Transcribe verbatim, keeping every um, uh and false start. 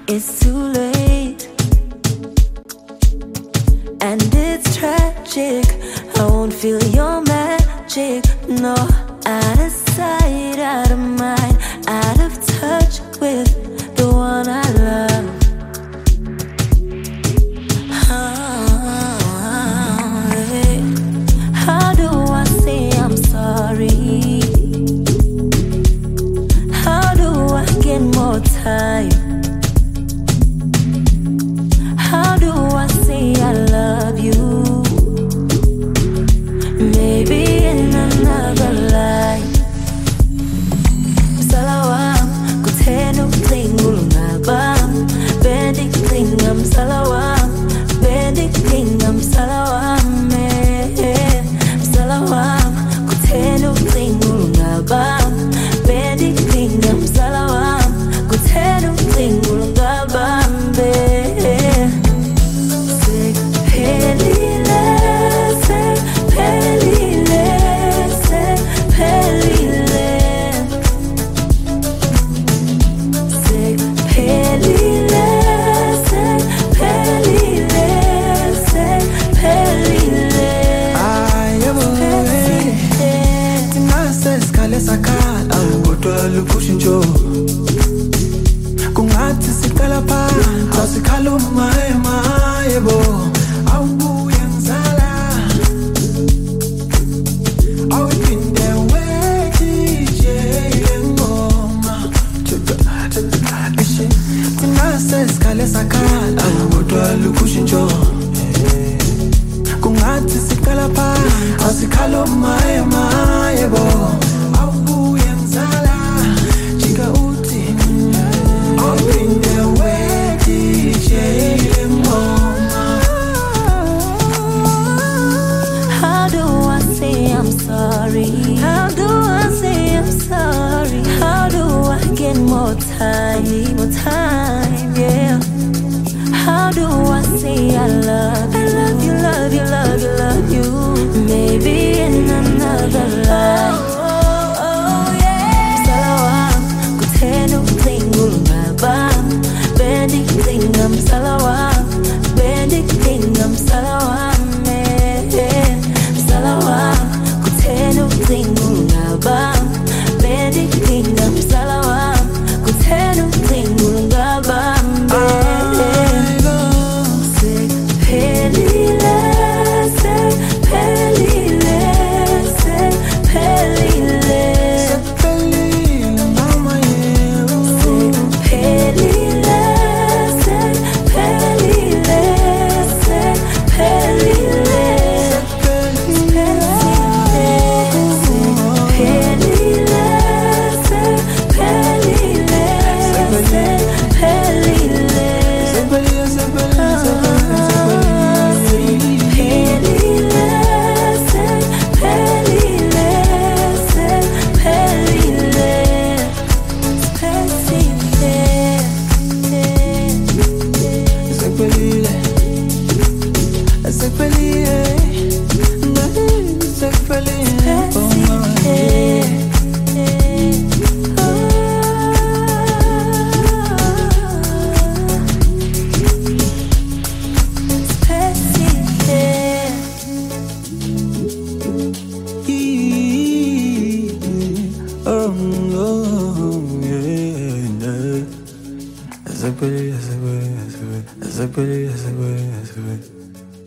It's too late, and it's tragic. I won't feel your magic, no. Out of sight, out of mind, out of touch with the one I love. How do I say I'm sorry? How do I get more time? How do I say I love you? Maybe in another life. Salawam, kutenu klingul ngabam. Bendik klingam salawam, bendik klingam salawam. Eh, salawam, kutenu klingul ngabam. Bendik klingam salawam, kutenu klingul ngabam. Eh, say pelile, say pelile, say pelile. Say pelile, say pelile, say pelile. Ay, boy, tinase skale sakala, kodwa lukushinjo. Kungathi sikala phansi, asikhala umayema yebo. Awubuye ngizala, awuphinde wetije ngoma. Ishi, tinase skale sakala, kodwa lukushinjo. Kungathi sikala phansi, asikhala umayema yebo. Awubuye ngizala, jika uthi awuphinde wetije ngoma. How do I say I'm sorry? How do I say I'm sorry? How do I get more time? Need more time, yeah. How do I say I love you? I love you, love you, love you, love you. Maybe in another life. Salawam, kutenu klingul ngabam. Bendik klingam salawam, bendik klingam salawam. Eh, salawam, kutenu klingul ngabam. Bendik klingam salawam, kutenu klingul ngabam. Say pelile, say pelile, say pelile. Pelile, mama yebo. Pelile, say pelile, say pelile. Pelile, say pelile, say pelile. Sepeliye, sepeliye, sepeliye, Pelile, say pelile, say pelile. sepeliye, sepeliye, sepeliye, oh, yeah. Sepeliye, sepeliye, sepeliye, sepeliye, sepeliye.